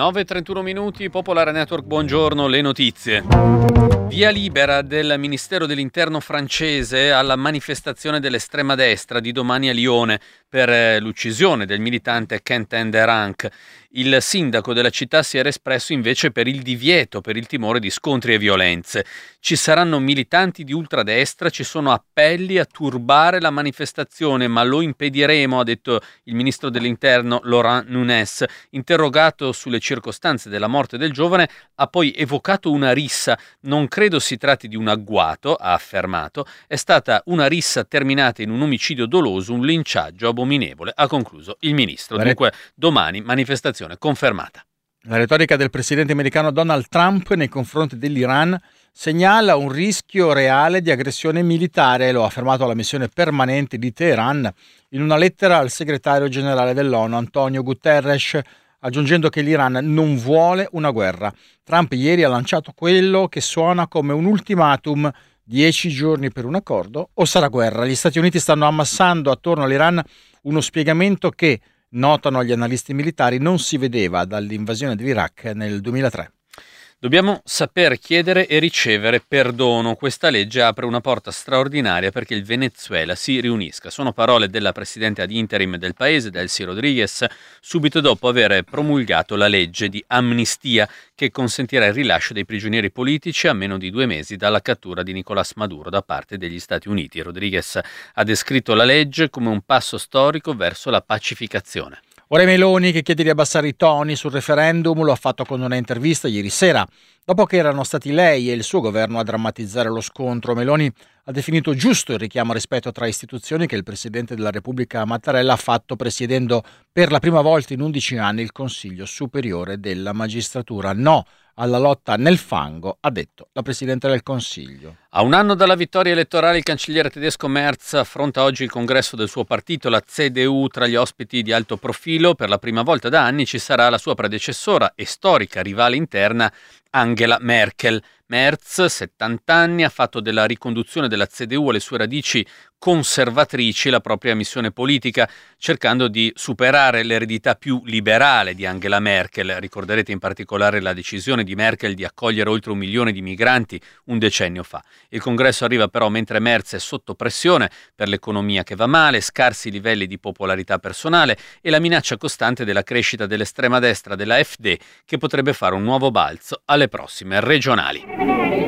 9:31 minuti, Popolare Network, buongiorno, le notizie. Via libera del Ministero dell'Interno francese alla manifestazione dell'estrema destra di domani a Lione per l'uccisione del militante Quentin Deranc. Il sindaco della città si era espresso invece per il divieto, per il timore di scontri e violenze. Ci saranno militanti di ultradestra, ci sono appelli a turbare la manifestazione, ma lo impediremo, ha detto il ministro dell'Interno Laurent Nunez. Interrogato sulle circostanze della morte del giovane, ha poi evocato una rissa. Non credo si tratti di un agguato, ha affermato. È stata una rissa terminata in un omicidio doloso, un linciaggio abominevole, ha concluso il ministro. Dunque, domani manifestazione confermata. La retorica del presidente americano Donald Trump nei confronti dell'Iran segnala un rischio reale di aggressione militare, lo ha affermato alla missione permanente di Teheran in una lettera al segretario generale dell'ONU Antonio Guterres, aggiungendo che l'Iran non vuole una guerra. Trump ieri ha lanciato quello che suona come un ultimatum: 10 giorni per un accordo o sarà guerra. Gli Stati Uniti stanno ammassando attorno all'Iran uno spiegamento che, notano gli analisti militari, non si vedeva dall'invasione dell'Iraq nel 2003. Dobbiamo saper chiedere e ricevere perdono. Questa legge apre una porta straordinaria perché il Venezuela si riunisca. Sono parole della presidente ad interim del paese, Delcy Rodriguez, subito dopo aver promulgato la legge di amnistia che consentirà il rilascio dei prigionieri politici a meno di 2 mesi dalla cattura di Nicolás Maduro da parte degli Stati Uniti. Rodriguez ha descritto la legge come un passo storico verso la pacificazione. Ora Meloni, che chiede di abbassare i toni sul referendum, lo ha fatto con una intervista ieri sera, dopo che erano stati lei e il suo governo a drammatizzare lo scontro. Meloni ha definito giusto il richiamo al rispetto tra istituzioni che il Presidente della Repubblica Mattarella ha fatto presiedendo per la prima volta in 11 anni il Consiglio Superiore della Magistratura. No alla lotta nel fango, ha detto la Presidente del Consiglio. A un anno dalla vittoria elettorale, il cancelliere tedesco Merz affronta oggi il congresso del suo partito, la CDU. Tra gli ospiti di alto profilo, per la prima volta da anni, ci sarà la sua predecessora e storica rivale interna, Angela Merkel. Merz, 70 anni, ha fatto della riconduzione della CDU alle sue radici conservatrici la propria missione politica, cercando di superare l'eredità più liberale di Angela Merkel. Ricorderete in particolare la decisione di Merkel di accogliere oltre 1 milione di migranti un decennio fa. Il congresso arriva però mentre Merz è sotto pressione per l'economia che va male, scarsi livelli di popolarità personale e la minaccia costante della crescita dell'estrema destra della AfD, che potrebbe fare un nuovo balzo alle prossime regionali.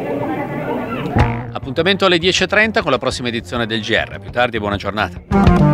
Appuntamento alle 10:30 con la prossima edizione del GR. A più tardi e buona giornata.